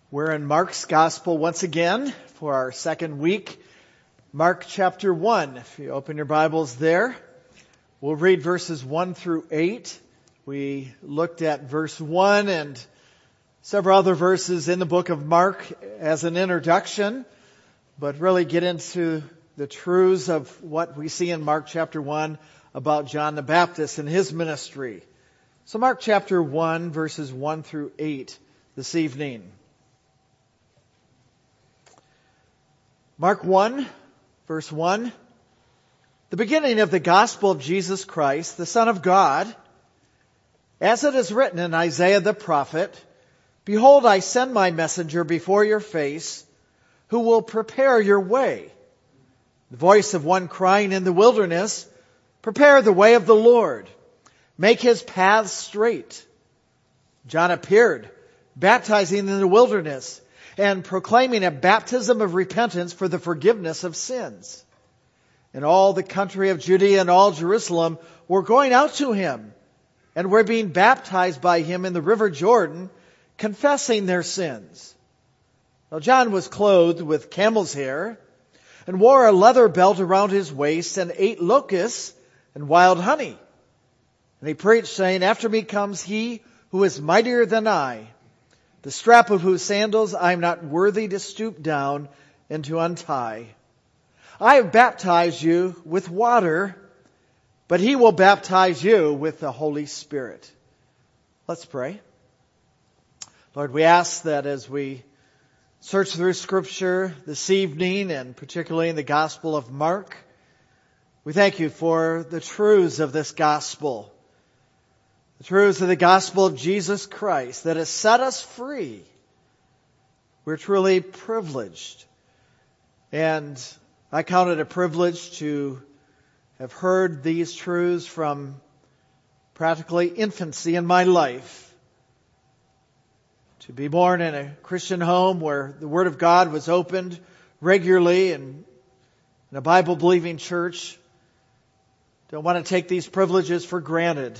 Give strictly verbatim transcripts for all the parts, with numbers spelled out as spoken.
We're in Mark's Gospel once again for our second week. Mark chapter one. If you open your Bibles there, we'll read verses one through eight. We looked at verse one and several other verses in the book of Mark as an introduction, but really get into the truths of what we see in Mark chapter one about John the Baptist and his ministry. So Mark chapter one, verses one through eight this evening. Mark one, verse one. The beginning of the gospel of Jesus Christ, the Son of God, as it is written in Isaiah the prophet, "Behold, I send my messenger before your face, who will prepare your way. The voice of one crying in the wilderness, prepare the way of the Lord, make his paths straight." John appeared, baptizing in the wilderness, and proclaiming a baptism of repentance for the forgiveness of sins. And all the country of Judea and all Jerusalem were going out to him, and were being baptized by him in the river Jordan, confessing their sins. Now John was clothed with camel's hair, and wore a leather belt around his waist, and ate locusts and wild honey. And he preached, saying, "After me comes he who is mightier than I, the strap of whose sandals I am not worthy to stoop down and to untie. I have baptized you with water, but he will baptize you with the Holy Spirit." Let's pray. Lord, we ask that as we search through Scripture this evening, and particularly in the Gospel of Mark, we thank you for the truths of this Gospel. The truths of the gospel of Jesus Christ that has set us free. We're truly privileged. And I count it a privilege to have heard these truths from practically infancy in my life. To be born in a Christian home where the Word of God was opened regularly and in a Bible-believing church. Don't want to take these privileges for granted.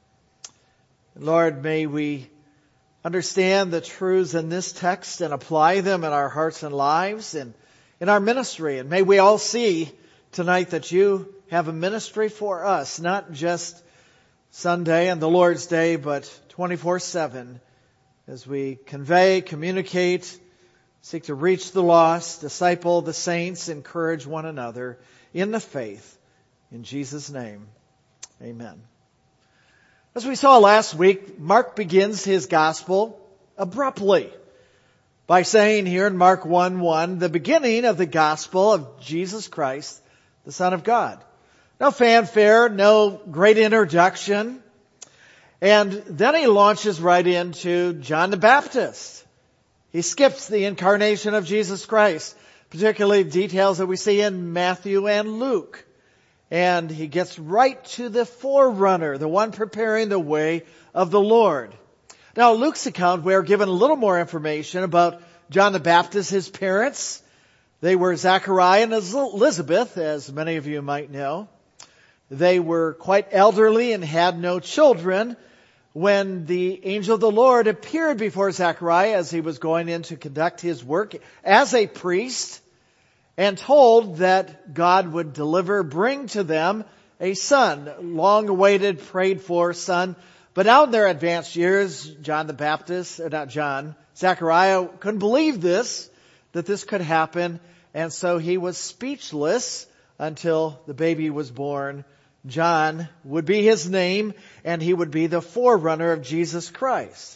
Lord, may we understand the truths in this text and apply them in our hearts and lives and in our ministry. And may we all see tonight that you have a ministry for us, not just Sunday and the Lord's Day, but twenty-four seven, as we convey, communicate, seek to reach the lost, disciple the saints, encourage one another in the faith. In Jesus' name, amen. As we saw last week, Mark begins his gospel abruptly by saying here in Mark one one, the beginning of the gospel of Jesus Christ, the Son of God. No fanfare, no great introduction. And then he launches right into John the Baptist. He skips the incarnation of Jesus Christ, particularly details that we see in Matthew and Luke. And he gets right to the forerunner, the one preparing the way of the Lord. Now, Luke's account, we are given a little more information about John the Baptist, his parents. They were Zachariah and Elizabeth, as many of you might know. They were quite elderly and had no children when the angel of the Lord appeared before Zachariah as he was going in to conduct his work as a priest, and told that God would deliver, bring to them a son, long-awaited, prayed for son. But now in their advanced years, John the Baptist, or not John, Zachariah couldn't believe this, that this could happen. And so he was speechless until the baby was born. John would be his name, and he would be the forerunner of Jesus Christ.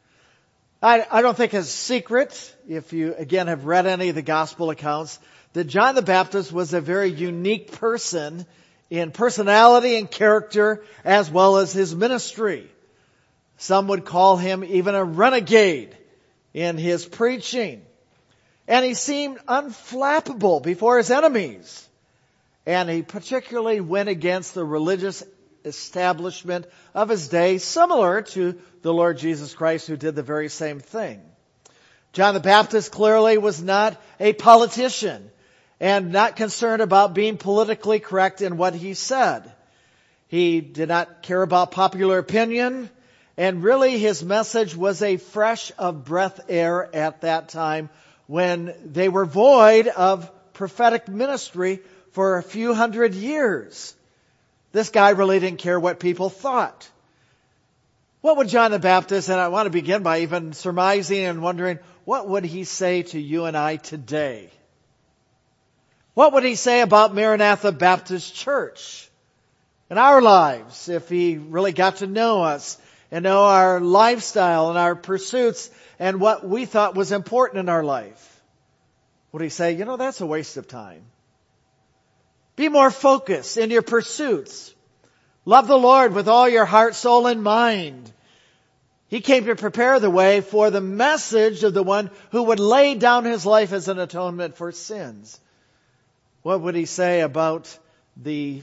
I, I don't think it's a secret, if you again have read any of the gospel accounts, that John the Baptist was a very unique person in personality and character as well as his ministry. Some would call him even a renegade in his preaching. And he seemed unflappable before his enemies. And he particularly went against the religious establishment of his day, similar to the Lord Jesus Christ, who did the very same thing. John the Baptist clearly was not a politician and not concerned about being politically correct in what he said. He did not care about popular opinion, And really his message was a fresh of breath air at that time when they were void of prophetic ministry for a few hundred years. This guy really didn't care what people thought. What would John the Baptist, and I want to begin by even surmising and wondering, what would he say to you and I today? What would he say about Maranatha Baptist Church in our lives if he really got to know us and know our lifestyle and our pursuits and what we thought was important in our life? Would he say, you know, that's a waste of time? Be more focused in your pursuits. Love the Lord with all your heart, soul, and mind. He came to prepare the way for the message of the one who would lay down his life as an atonement for sins. What would he say about the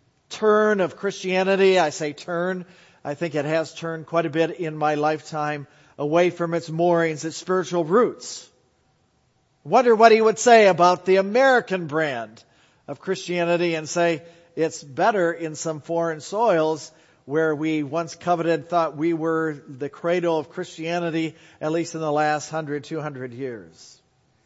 turn of Christianity? I say turn. I think it has turned quite a bit in my lifetime away from its moorings, its spiritual roots. Wonder what he would say about the American brand of Christianity and say it's better in some foreign soils where we once coveted, thought we were the cradle of Christianity, at least in the last hundred, two hundred years.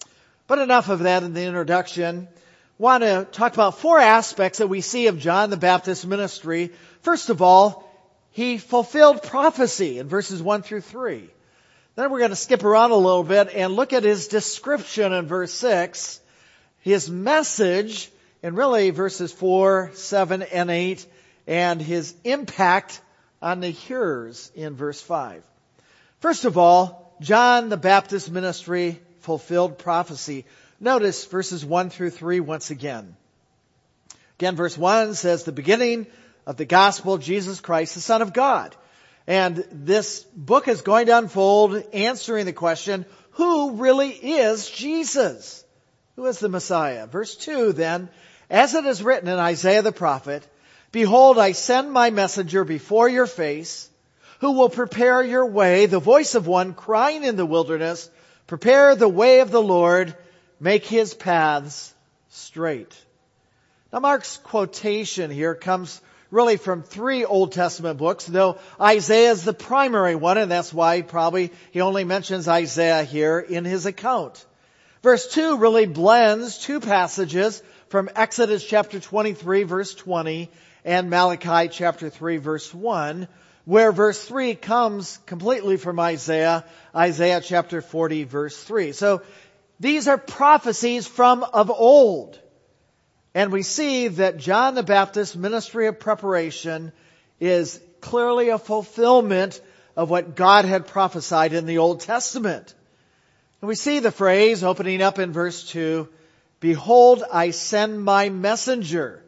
But enough of that in the introduction. I want to talk about four aspects that we see of John the Baptist's ministry. First of all, he fulfilled prophecy in verses one through three. Then we're going to skip around a little bit and look at his description in verse six, his message in really verses four, seven, and eight, and his impact on the hearers in verse five. First of all, John the Baptist's ministry fulfilled prophecy. Notice verses one through three once again. Again, verse one says, the beginning of the gospel of Jesus Christ, the Son of God. And this book is going to unfold answering the question, who really is Jesus? Who is the Messiah? Verse two then, as it is written in Isaiah the prophet, behold, I send my messenger before your face, who will prepare your way, the voice of one crying in the wilderness, prepare the way of the Lord, make his paths straight. Now Mark's quotation here comes really from three Old Testament books, though Isaiah is the primary one, and that's why probably he only mentions Isaiah here in his account. Verse two really blends two passages from Exodus chapter twenty-three, verse twenty, and Malachi chapter three, verse one, where verse three comes completely from Isaiah, Isaiah chapter forty, verse three. So these are prophecies from of old. And we see that John the Baptist's ministry of preparation is clearly a fulfillment of what God had prophesied in the Old Testament. And we see the phrase opening up in verse two, behold, I send my messenger.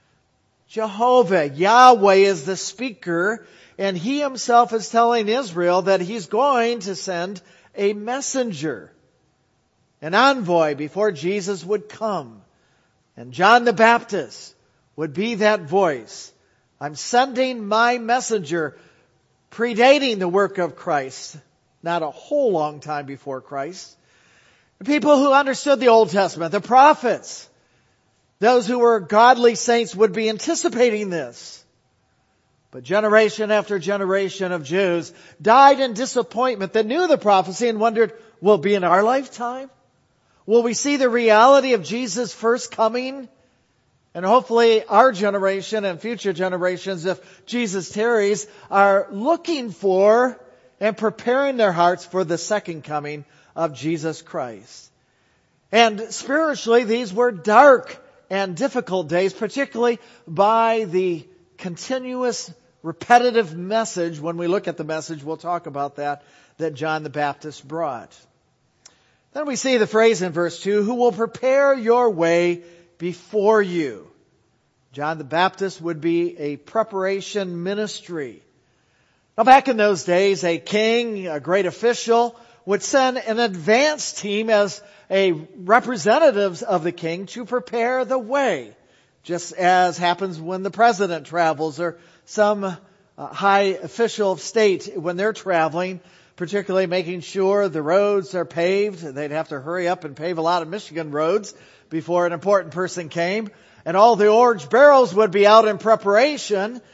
Jehovah, Yahweh is the speaker, and he himself is telling Israel that he's going to send a messenger, an envoy before Jesus would come. And John the Baptist would be that voice. I'm sending my messenger, predating the work of Christ, not a whole long time before Christ. The people who understood the Old Testament, the prophets, those who were godly saints would be anticipating this. But generation after generation of Jews died in disappointment that knew the prophecy and wondered, will it be in our lifetime? Will we see the reality of Jesus' first coming? And hopefully our generation and future generations, if Jesus tarries, are looking for and preparing their hearts for the second coming of Jesus Christ. And spiritually, these were dark and difficult days, particularly by the continuous repetitive message. When we look at the message, we'll talk about that, that John the Baptist brought. Then we see the phrase in verse two, who will prepare your way before you. John the Baptist would be a preparation ministry. Now back in those days, a king, a great official, would send an advance team as a representatives of the king to prepare the way. Just as happens when the president travels or some uh, high official of state when they're traveling, particularly making sure the roads are paved. They'd have to hurry up and pave a lot of Michigan roads before an important person came. And all the orange barrels would be out in preparation.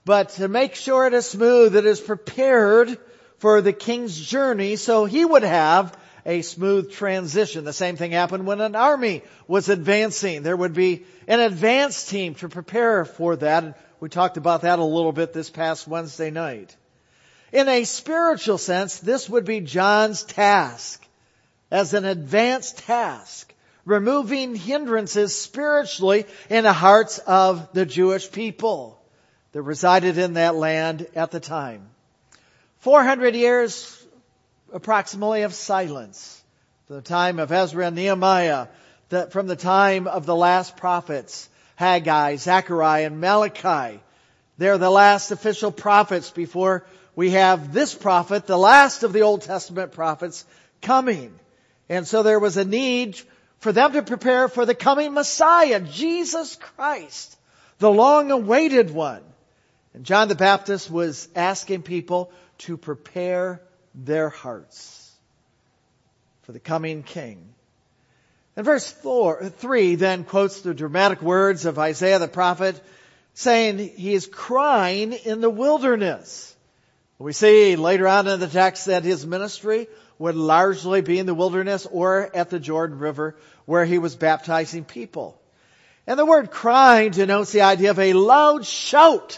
but to make sure it is smooth, it is prepared for the king's journey so he would have a smooth transition. The same thing happened when an army was advancing. There would be an advance team to prepare for that. We talked about that a little bit this past Wednesday night. In a spiritual sense, this would be John's task as an advanced task, removing hindrances spiritually in the hearts of the Jewish people that resided in that land at the time. four hundred years approximately of silence. From the time of Ezra and Nehemiah, the, from the time of the last prophets, Haggai, Zechariah, and Malachi. They're the last official prophets before we have this prophet, the last of the Old Testament prophets, coming. And so there was a need for them to prepare for the coming Messiah, Jesus Christ, the long-awaited one. And John the Baptist was asking people to prepare their hearts for the coming king. And verse four, three then quotes the dramatic words of Isaiah the prophet, saying he is crying in the wilderness. We see later on in the text that his ministry would largely be in the wilderness or at the Jordan River where he was baptizing people. And the word crying denotes the idea of a loud shout,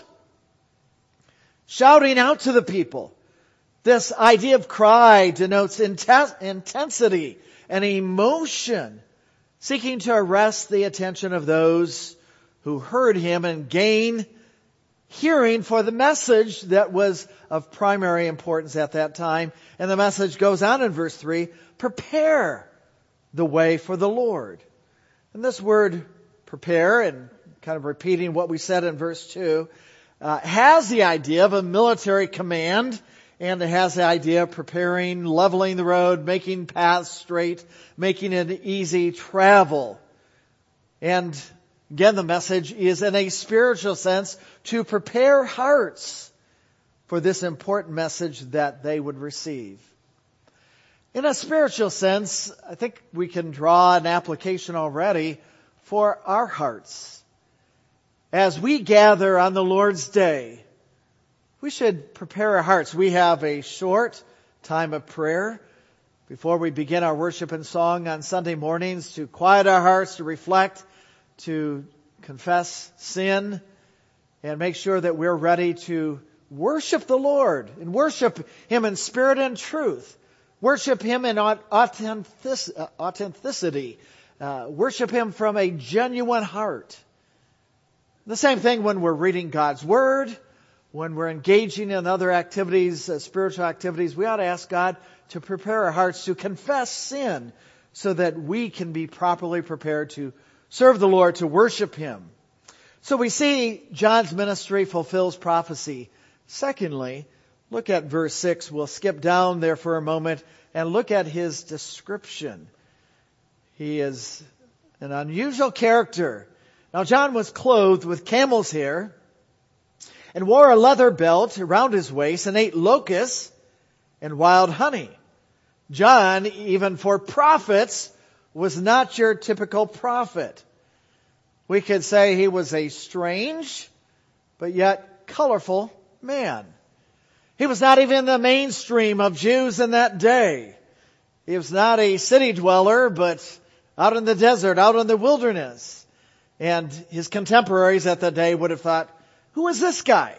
shouting out to the people. This idea of cry denotes intense, intensity and emotion, seeking to arrest the attention of those who heard him and gain hearing for the message that was of primary importance at that time. And the message goes on in verse three, prepare the way for the Lord. And this word prepare, and kind of repeating what we said in verse two, uh, has the idea of a military command, and it has the idea of preparing, leveling the road, making paths straight, making it easy travel. And again, the message is in a spiritual sense to prepare hearts for this important message that they would receive. In a spiritual sense, I think we can draw an application already for our hearts. As we gather on the Lord's Day, we should prepare our hearts. We have a short time of prayer before we begin our worship and song on Sunday mornings to quiet our hearts, to reflect, to confess sin, and make sure that we're ready to worship the Lord and worship Him in spirit and truth. Worship Him in authenticity. Uh, worship Him from a genuine heart. The same thing when we're reading God's Word, when we're engaging in other activities, uh, spiritual activities, we ought to ask God to prepare our hearts to confess sin so that we can be properly prepared to serve the Lord, to worship Him. So we see John's ministry fulfills prophecy. Secondly, look at verse six. We'll skip down there for a moment and look at his description. He is an unusual character. Now John was clothed with camel's hair and wore a leather belt around his waist and ate locusts and wild honey. John, even for prophets, was not your typical prophet. We could say he was a strange, but yet colorful man. He was not even in the mainstream of Jews in that day. He was not a city dweller, but out in the desert, out in the wilderness. And his contemporaries at the day would have thought, who is this guy?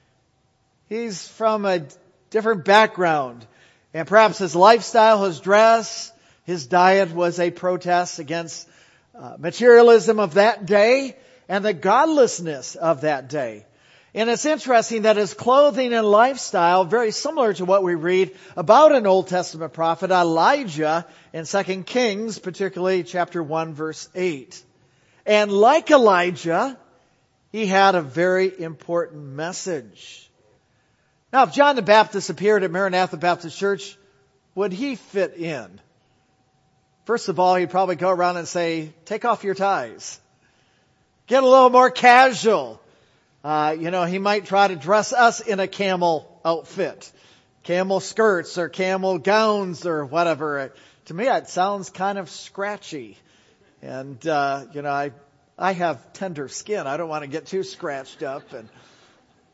He's from a different background. And perhaps his lifestyle, his dress, his diet was a protest against uh, materialism of that day and the godlessness of that day. And it's interesting that his clothing and lifestyle, very similar to what we read about an Old Testament prophet, Elijah, in Second Kings, particularly chapter one, verse eight. And like Elijah, he had a very important message. Now, if John the Baptist appeared at Maranatha Baptist Church, would he fit in? First of all, he'd probably go around and say, take off your ties. Get a little more casual. Uh, you know, he might try to dress us in a camel outfit. Camel skirts or camel gowns or whatever. To me, it sounds kind of scratchy. And, uh, you know, I, I have tender skin. I don't want to get too scratched up. And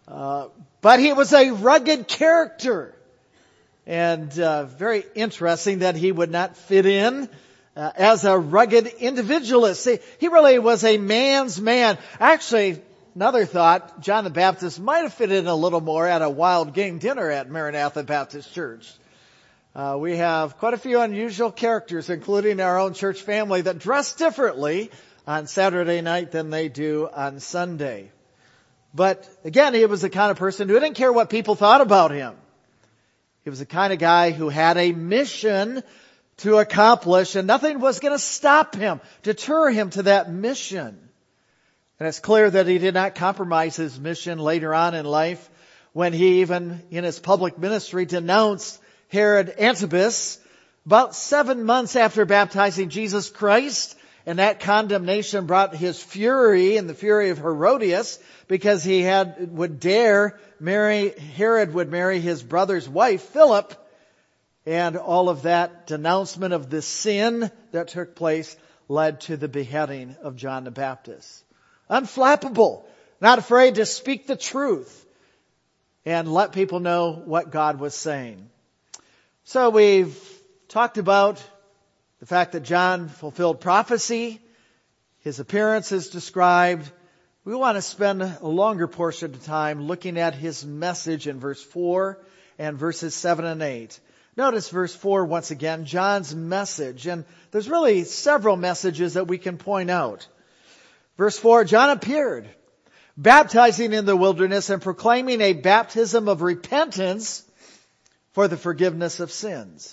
Uh, but he was a rugged character. And uh, very interesting that he would not fit in uh, as a rugged individualist. He, he really was a man's man. Actually, another thought, John the Baptist might have fit in a little more at a wild game dinner at Maranatha Baptist Church. Uh, we have quite a few unusual characters, including our own church family, that dress differently on Saturday night than they do on Sunday. But again, he was the kind of person who didn't care what people thought about him. He was the kind of guy who had a mission to accomplish, and nothing was going to stop him, deter him to that mission. And it's clear that he did not compromise his mission later on in life when he even in his public ministry denounced Herod Antipas about seven months after baptizing Jesus Christ. And that condemnation brought his fury and the fury of Herodias because he had would dare marry, Herod would marry his brother's wife, Philip. And all of that denouncement of the sin that took place led to the beheading of John the Baptist. Unflappable, not afraid to speak the truth and let people know what God was saying. So we've talked about the fact that John fulfilled prophecy. His appearance is described. We want to spend a longer portion of time looking at his message in verse four and verses seven and eight. Notice verse four once again, John's message. And there's really several messages that we can point out. Verse four, John appeared, baptizing in the wilderness and proclaiming a baptism of repentance for the forgiveness of sins.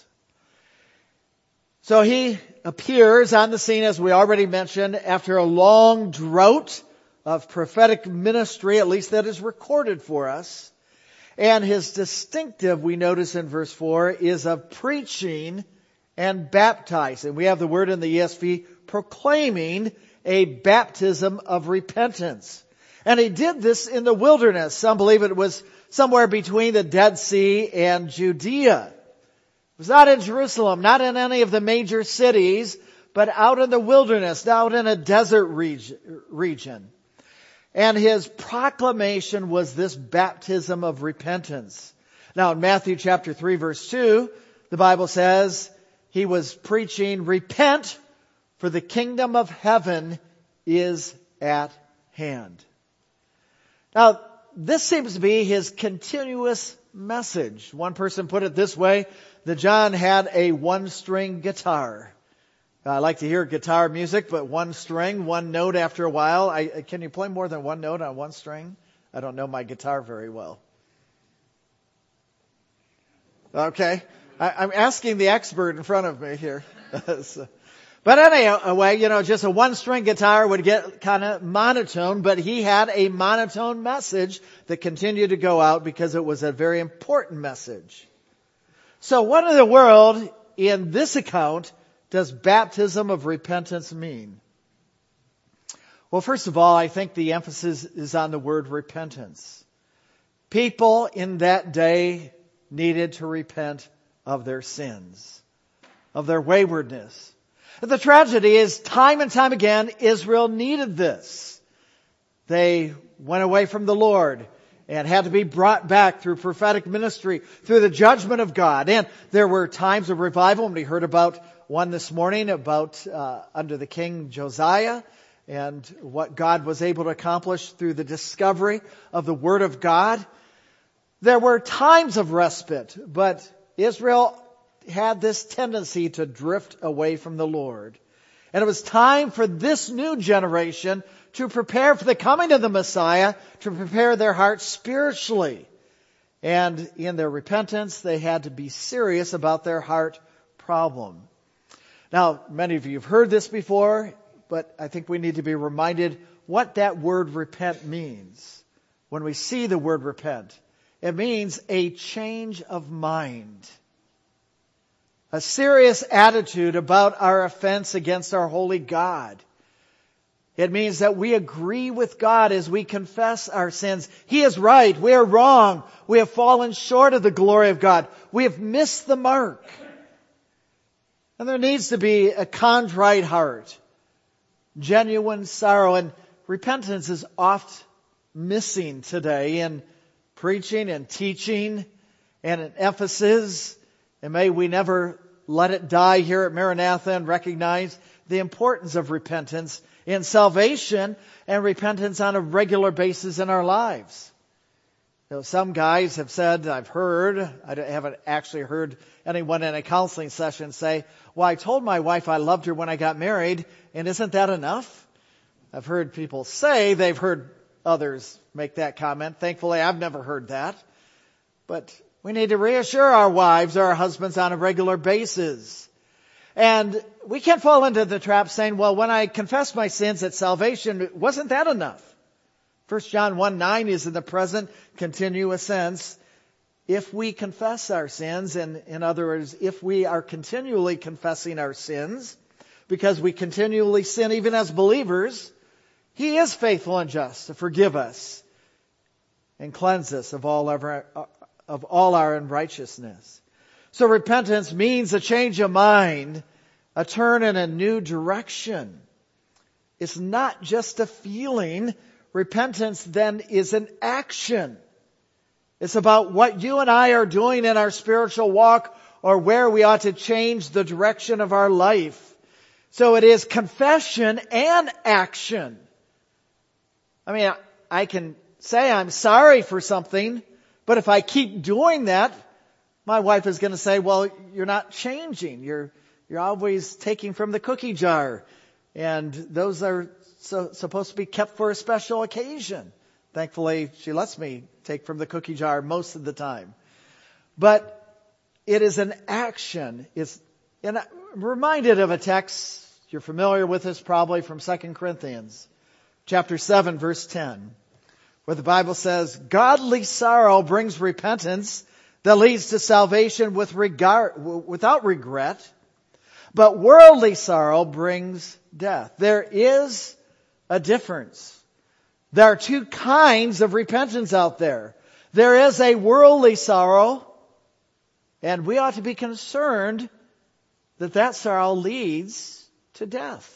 So he appears on the scene, as we already mentioned, after a long drought of prophetic ministry, at least that is recorded for us. And his distinctive, we notice in verse four, is of preaching and baptizing. We have the word in the E S V, proclaiming a baptism of repentance. And he did this in the wilderness. Some believe it was somewhere between the Dead Sea and Judea. It was not in Jerusalem, not in any of the major cities, but out in the wilderness, out in a desert region. And his proclamation was this baptism of repentance. Now in Matthew chapter three verse two, the Bible says he was preaching, repent, for the kingdom of heaven is at hand. Now, this seems to be his continuous message. One person put it this way, that John had a one-string guitar. I like to hear guitar music, but one string, one note after a while. I, can you play more than one note on one string? I don't know my guitar very well. Okay. I, I'm asking the expert in front of me here. so, But anyway, you know, just a one-string guitar would get kind of monotone, but he had a monotone message that continued to go out because it was a very important message. So what in the world, in this account, does baptism of repentance mean? Well, first of all, I think the emphasis is on the word repentance. People in that day needed to repent of their sins, of their waywardness. The tragedy is, time and time again, Israel needed this. They went away from the Lord and had to be brought back through prophetic ministry, through the judgment of God. And there were times of revival, and we heard about one this morning about uh, under the king Josiah and what God was able to accomplish through the discovery of the Word of God. There were times of respite, but Israel had this tendency to drift away from the Lord. And it was time for this new generation to prepare for the coming of the Messiah, to prepare their hearts spiritually. And in their repentance, they had to be serious about their heart problem. Now, many of you have heard this before, but I think we need to be reminded what that word repent means. When we see the word repent, it means a change of mind. A serious attitude about our offense against our holy God. It means that we agree with God as we confess our sins. He is right. We are wrong. We have fallen short of the glory of God. We have missed the mark. And there needs to be a contrite heart, genuine sorrow, and repentance is oft missing today in preaching and teaching and an emphasis. And may we never let it die here at Maranatha and recognize the importance of repentance in salvation and repentance on a regular basis in our lives. You know, some guys have said, I've heard, I haven't actually heard anyone in a counseling session say, well, I told my wife I loved her when I got married, and isn't that enough? I've heard people say they've heard others make that comment. Thankfully, I've never heard that. But we need to reassure our wives or our husbands on a regular basis. And we can't fall into the trap saying, well, when I confess my sins at salvation, wasn't that enough? First John one nine is in the present continuous sense. If we confess our sins, and in other words, if we are continually confessing our sins, because we continually sin even as believers, He is faithful and just to forgive us and cleanse us of all our, of all our unrighteousness. So repentance means a change of mind, a turn in a new direction. It's not just a feeling. Repentance then is an action. It's about what you and I are doing in our spiritual walk, or where we ought to change the direction of our life. So it is confession and action. I mean, I can say I'm sorry for something, but if I keep doing that, my wife is going to say, well, you're not changing. You're, you're always taking from the cookie jar. And those are so, supposed to be kept for a special occasion. Thankfully, she lets me take from the cookie jar most of the time. But it is an action. It's, and I'm reminded of a text, you're familiar with this probably, from Second Corinthians chapter seven, verse ten, where the Bible says, godly sorrow brings repentance that leads to salvation with regard, without regret, but worldly sorrow brings death. There is a difference. There are two kinds of repentance out there. There is a worldly sorrow, and we ought to be concerned that that sorrow leads to death.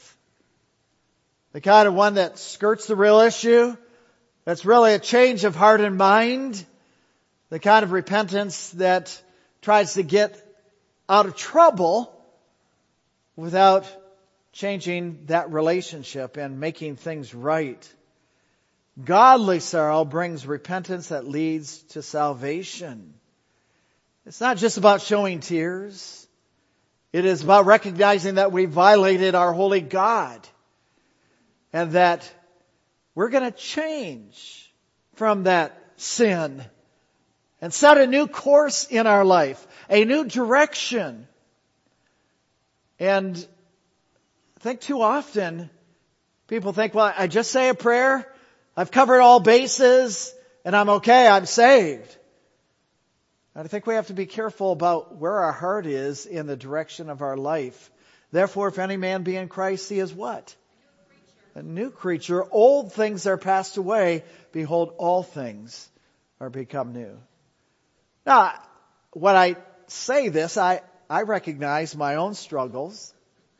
The kind of one that skirts the real issue, that's really a change of heart and mind. The kind of repentance that tries to get out of trouble without changing that relationship and making things right. Godly sorrow brings repentance that leads to salvation. It's not just about showing tears. It is about recognizing that we violated our holy God, and that we're going to change from that sin and set a new course in our life, a new direction. And I think too often people think, well, I just say a prayer, I've covered all bases, and I'm okay, I'm saved. And I think we have to be careful about where our heart is in the direction of our life. Therefore, if any man be in Christ, he is what? A new creature. Old things are passed away. Behold, all things are become new. Now, when I say this, I, I recognize my own struggles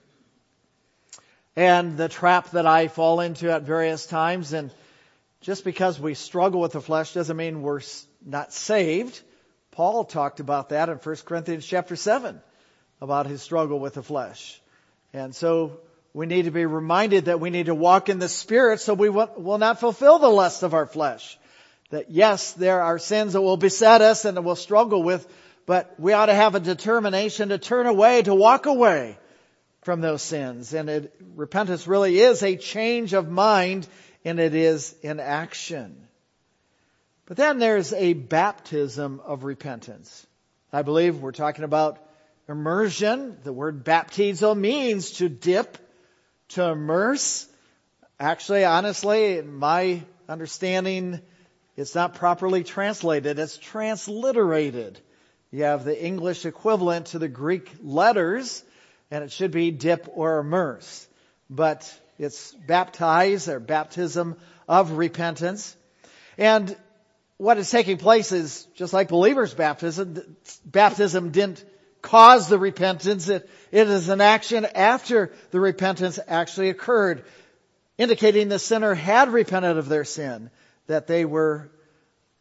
and the trap that I fall into at various times. And just because we struggle with the flesh doesn't mean we're not saved. Paul talked about that in First Corinthians chapter seven, about his struggle with the flesh. And so we need to be reminded that we need to walk in the Spirit so we will not fulfill the lust of our flesh. That yes, there are sins that will beset us and that we'll struggle with, but we ought to have a determination to turn away, to walk away from those sins. And it, repentance really is a change of mind, and it is in action. But then there's a baptism of repentance. I believe we're talking about immersion. The word baptizo means to dip, to immerse. Actually, honestly, in my understanding, it's not properly translated. It's transliterated. You have the English equivalent to the Greek letters, and it should be dip or immerse. But it's baptize, or baptism of repentance. And what is taking place is, just like believers' baptism, baptism didn't cause the repentance. It, it is an action after the repentance actually occurred, indicating the sinner had repented of their sin, that they were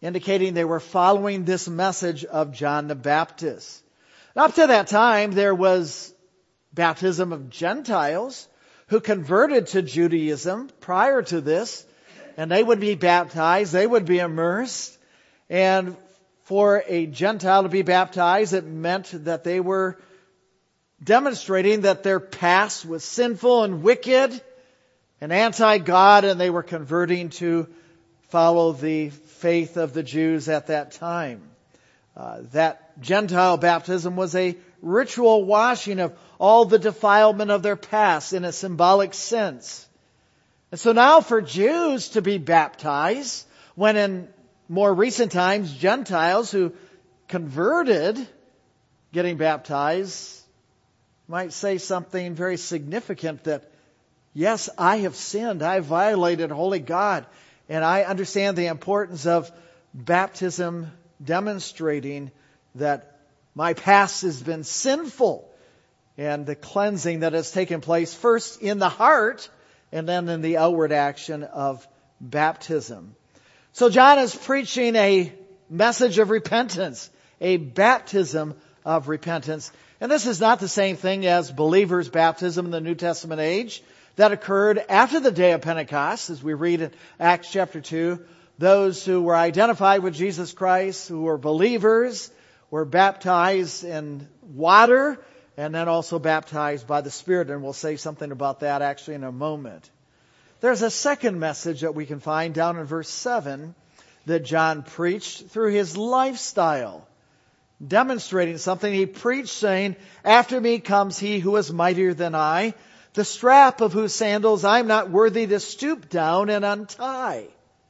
indicating they were following this message of John the Baptist. Up to that time, there was baptism of Gentiles who converted to Judaism prior to this, and they would be baptized, they would be immersed, and for a Gentile to be baptized, it meant that they were demonstrating that their past was sinful and wicked and anti-God, and they were converting to follow the faith of the Jews at that time. Uh, that Gentile baptism was a ritual washing of all the defilement of their past in a symbolic sense. And so now for Jews to be baptized, when in more recent times Gentiles who converted getting baptized might say something very significant that, yes, I have sinned, I have violated holy God, and I understand the importance of baptism demonstrating that my past has been sinful and the cleansing that has taken place first in the heart and then in the outward action of baptism. So John is preaching a message of repentance, a baptism of repentance. And this is not the same thing as believers' baptism in the New Testament age that occurred after the day of Pentecost, as we read in Acts chapter two. Those who were identified with Jesus Christ, who were believers, were baptized in water and then also baptized by the Spirit. And we'll say something about that actually in a moment. There's a second message that we can find down in verse seven that John preached through his lifestyle, demonstrating something. He preached saying, "After me comes he who is mightier than I, the strap of whose sandals I'm not worthy to stoop down and untie."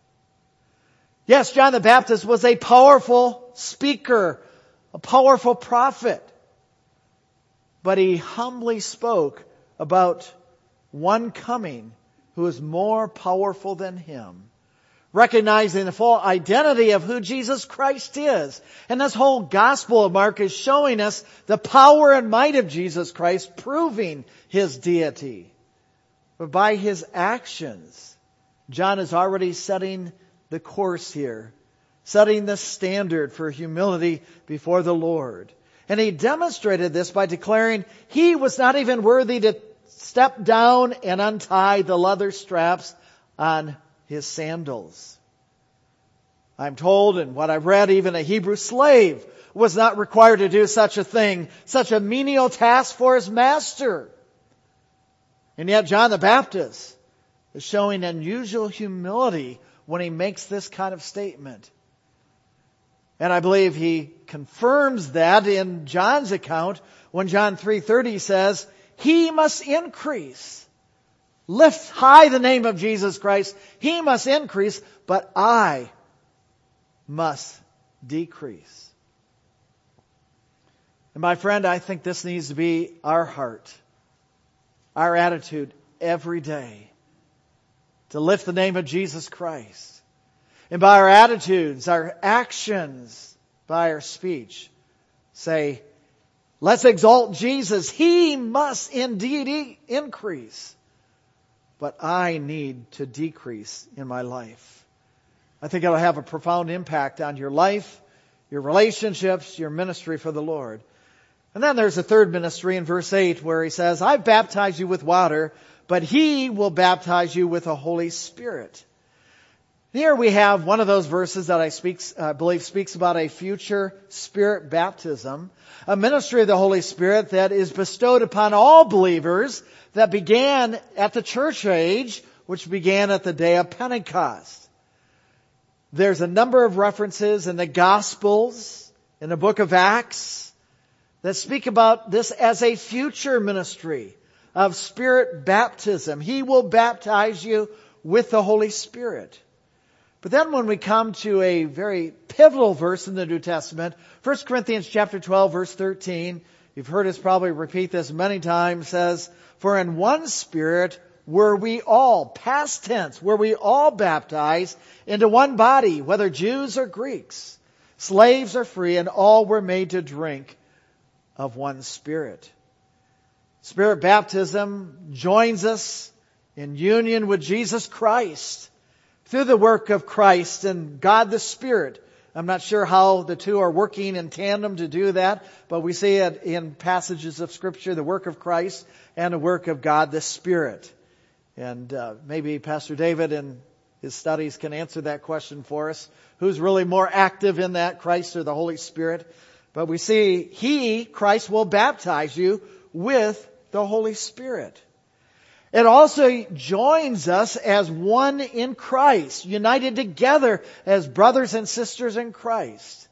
Yes, John the Baptist was a powerful speaker, a powerful prophet. But he humbly spoke about one coming who is more powerful than him, recognizing the full identity of who Jesus Christ is. And this whole Gospel of Mark is showing us the power and might of Jesus Christ, proving his deity. But by his actions, John is already setting the course here, setting the standard for humility before the Lord. And he demonstrated this by declaring he was not even worthy to step down and untie the leather straps on his sandals. I'm told, and what I've read, even a Hebrew slave was not required to do such a thing, such a menial task for his master. And yet John the Baptist is showing unusual humility when he makes this kind of statement. And I believe he confirms that in John's account when John three thirty says, "He must increase." Lift high the name of Jesus Christ. He must increase, but I must decrease. And my friend, I think this needs to be our heart, our attitude every day. To lift the name of Jesus Christ. And by our attitudes, our actions, by our speech, say, let's exalt Jesus. He must indeed increase. But I need to decrease in my life. I think it'll have a profound impact on your life, your relationships, your ministry for the Lord. And then there's a third ministry in verse eight where he says, I've baptized you with water, but he will baptize you with the Holy Spirit. Here we have one of those verses that I speaks, uh, believe speaks about a future Spirit baptism, a ministry of the Holy Spirit that is bestowed upon all believers that began at the church age, which began at the day of Pentecost. There's a number of references in the Gospels, in the book of Acts, that speak about this as a future ministry of Spirit baptism. He will baptize you with the Holy Spirit. But then when we come to a very pivotal verse in the New Testament, First Corinthians chapter twelve, verse thirteen, you've heard us probably repeat this many times, says, for in one Spirit were we all, past tense, were we all baptized into one body, whether Jews or Greeks, slaves or free, and all were made to drink of one Spirit. Spirit baptism joins us in union with Jesus Christ through the work of Christ and God the Spirit. I'm not sure how the two are working in tandem to do that, but we see it in passages of Scripture, the work of Christ and the work of God the Spirit. And uh, maybe Pastor David in his studies can answer that question for us. Who's really more active in that, Christ or the Holy Spirit? But we see He, Christ, will baptize you with the Holy Spirit. It also joins us as one in Christ, united together as brothers and sisters in Christ,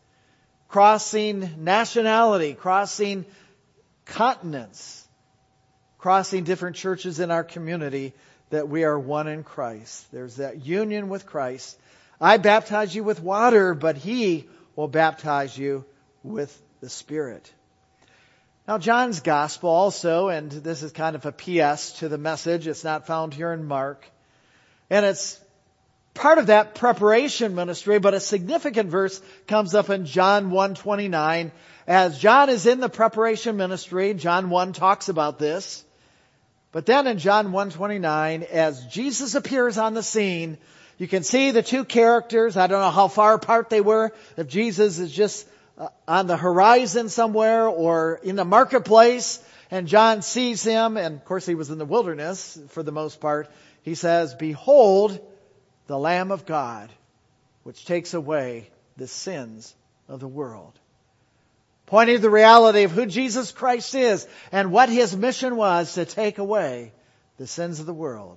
crossing nationality, crossing continents, crossing different churches in our community, that we are one in Christ. There's that union with Christ. I baptize you with water, but He will baptize you with the Spirit. Now, John's Gospel also, and this is kind of a P S to the message. It's not found here in Mark. And it's part of that preparation ministry, but a significant verse comes up in John one twenty-nine. As John is in the preparation ministry, John one talks about this. But then in John one twenty-nine, as Jesus appears on the scene, you can see the two characters. I don't know how far apart they were. If Jesus is just on the horizon somewhere or in the marketplace, and John sees him, and of course he was in the wilderness for the most part, he says, "Behold, the Lamb of God, which takes away the sins of the world." Pointing to the reality of who Jesus Christ is and what His mission was, to take away the sins of the world.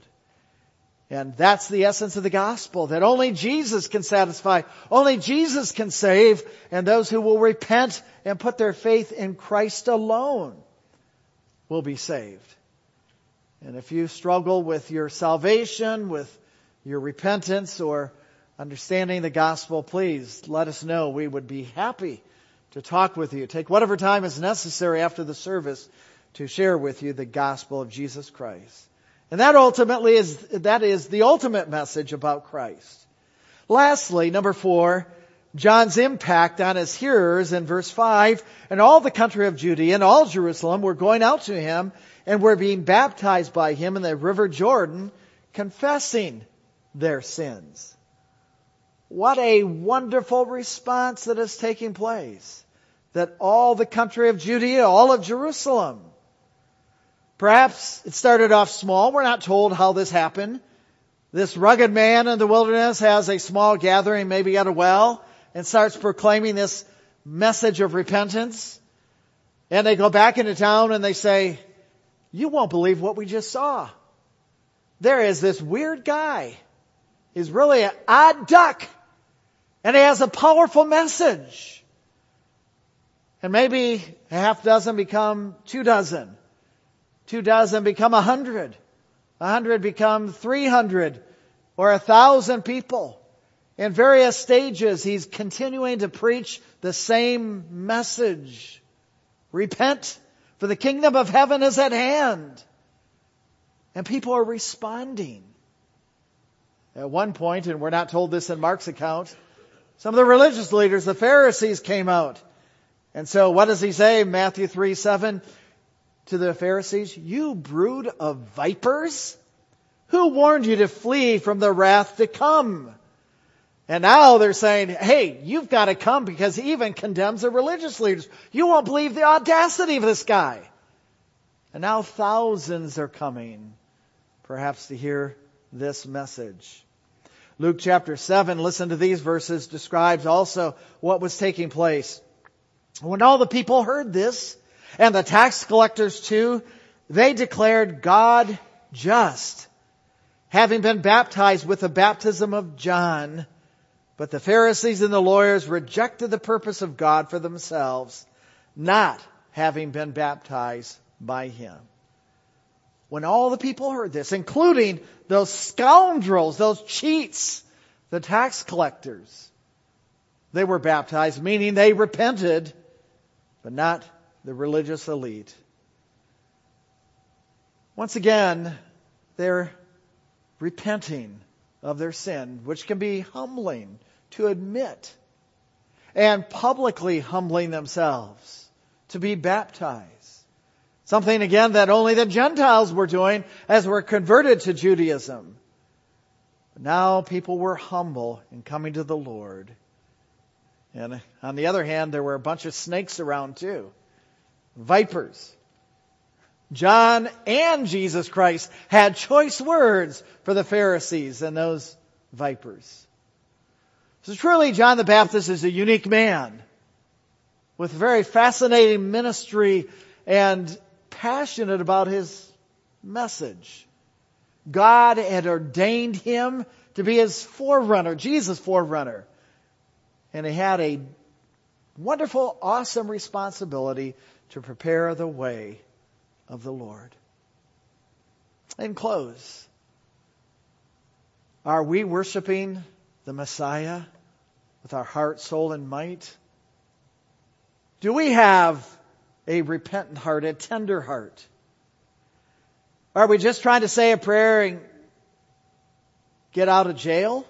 And that's the essence of the gospel, that only Jesus can satisfy, only Jesus can save, and those who will repent and put their faith in Christ alone will be saved. And if you struggle with your salvation, with your repentance, or understanding the gospel, please let us know. We would be happy to talk with you. Take whatever time is necessary after the service to share with you the gospel of Jesus Christ. And that ultimately is, that is the ultimate message about Christ. Lastly, number four, John's impact on his hearers in verse five. And all the country of Judea and all Jerusalem were going out to him and were being baptized by him in the river Jordan, confessing their sins. What a wonderful response that is taking place. That all the country of Judea, all of Jerusalem. Perhaps it started off small. We're not told how this happened. This rugged man in the wilderness has a small gathering, maybe at a well, and starts proclaiming this message of repentance. And they go back into town and they say, "You won't believe what we just saw. There is this weird guy. He's really an odd duck. And he has a powerful message." And maybe a half dozen become two dozen. Two dozen become a hundred. A hundred become three hundred or a thousand people. In various stages, he's continuing to preach the same message. Repent, for the kingdom of heaven is at hand. And people are responding. At one point, and we're not told this in Mark's account, some of the religious leaders, the Pharisees, came out. And so what does he say? Matthew three seven. To the Pharisees, "You brood of vipers, who warned you to flee from the wrath to come?" And now they're saying, "Hey, you've got to come," because he even condemns the religious leaders. You won't believe the audacity of this guy. And now thousands are coming, perhaps to hear this message. Luke chapter seven, listen to these verses, describes also what was taking place. When all the people heard this, and the tax collectors too, they declared God just, having been baptized with the baptism of John. But the Pharisees and the lawyers rejected the purpose of God for themselves, not having been baptized by him. When all the people heard this, including those scoundrels, those cheats, the tax collectors, they were baptized, meaning they repented, but not the religious elite. Once again, they're repenting of their sin, which can be humbling to admit, and publicly humbling themselves to be baptized. Something, again, that only the Gentiles were doing as were converted to Judaism. Now people were humble in coming to the Lord. And on the other hand, there were a bunch of snakes around too. Vipers. John and Jesus Christ had choice words for the Pharisees and those vipers. So truly, John the Baptist is a unique man with very fascinating ministry and passionate about his message. God had ordained him to be his forerunner, Jesus' forerunner. And he had a wonderful, awesome responsibility to prepare the way of the Lord. In close, are we worshiping the Messiah with our heart, soul, and might? Do we have a repentant heart, a tender heart? Are we just trying to say a prayer and get out of jail?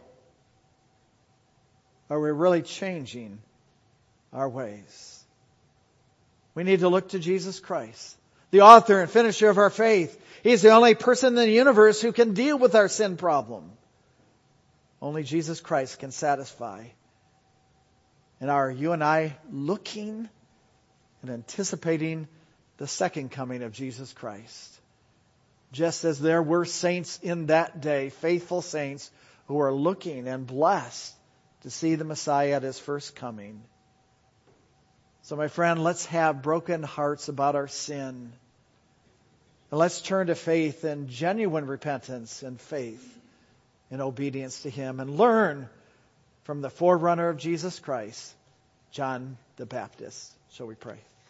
Are we really changing our ways? We need to look to Jesus Christ, the author and finisher of our faith. He's the only person in the universe who can deal with our sin problem. Only Jesus Christ can satisfy. And are you and I looking and anticipating the second coming of Jesus Christ? Just as there were saints in that day, faithful saints who are looking and blessed to see the Messiah at his first coming. So my friend, let's have broken hearts about our sin. And let's turn to faith and genuine repentance and faith and obedience to him and learn from the forerunner of Jesus Christ, John the Baptist. Shall we pray?